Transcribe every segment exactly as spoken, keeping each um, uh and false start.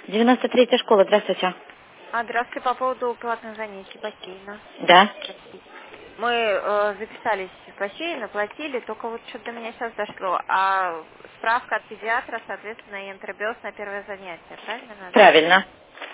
девяносто третья школа, здравствуйте. А, здравствуйте, по поводу платных занятий бассейна. Да. Мы э, записались в бассейн, оплатили, только вот что-то до меня сейчас дошло. А справка от педиатра, соответственно, и энтеробиоз на первое занятие, правильно надо? Правильно.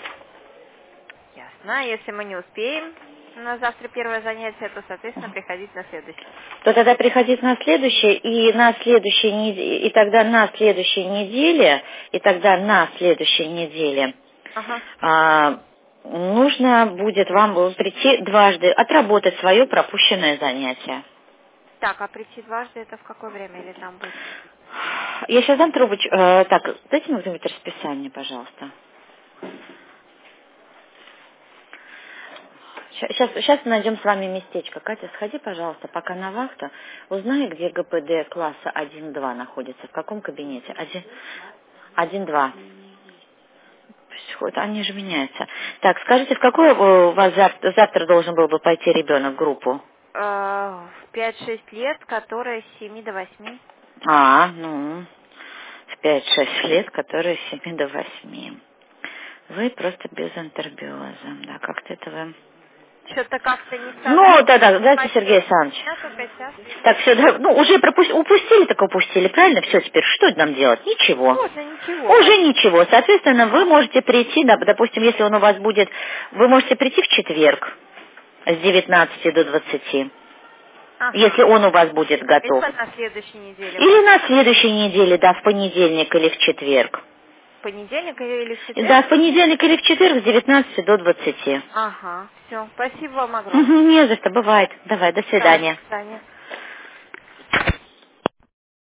Ясно. Если мы не успеем на завтра первое занятие, то, соответственно, приходить на следующее. То тогда приходить на следующее, и на следующей неделе, и тогда на следующей неделе, и тогда на следующей неделе Ага. а, нужно будет вам прийти дважды, отработать свое пропущенное занятие. Так, а прийти дважды это в какое время или там быть? Я сейчас дам трубочку. э, так, дайте мне где-нибудь расписание, пожалуйста. Сейчас, сейчас найдем с вами местечко. Катя, сходи, пожалуйста, пока на вахту. Узнай, где ГПД класса один-два находится. В каком кабинете? один-два. Они же меняются. Так, скажите, в какой э, у вас завтра, завтра должен был бы пойти ребенок в группу? Э, В пять-шесть лет, которая с семи до восьми. А, ну, в пять-шесть лет, которые с семи до восьми. Вы просто без интербиоза. Да, как-то это вы... Что-то как-то не Ну, сказали. да-да, здравствуйте, Сергей Хотела Александрович. меня только сейчас. Так, все, да, ну, уже пропу- упустили, так упустили, правильно? Все, теперь что нам делать? Ничего. Можно ничего. Уже ничего. Соответственно, вы можете прийти, да, допустим, если он у вас будет, вы можете прийти в четверг с девятнадцати до двадцати, если Ага. он у вас будет готов. Это на следующей неделе Или можно. на следующей неделе, да, в понедельник или в четверг. В понедельник или в Да, четверг? в понедельник или в четверг с девятнадцати до двадцати. Ага. Все. Спасибо вам огромное. Мгм, не за что, бывает. Давай, до Да, до свидания. свидания.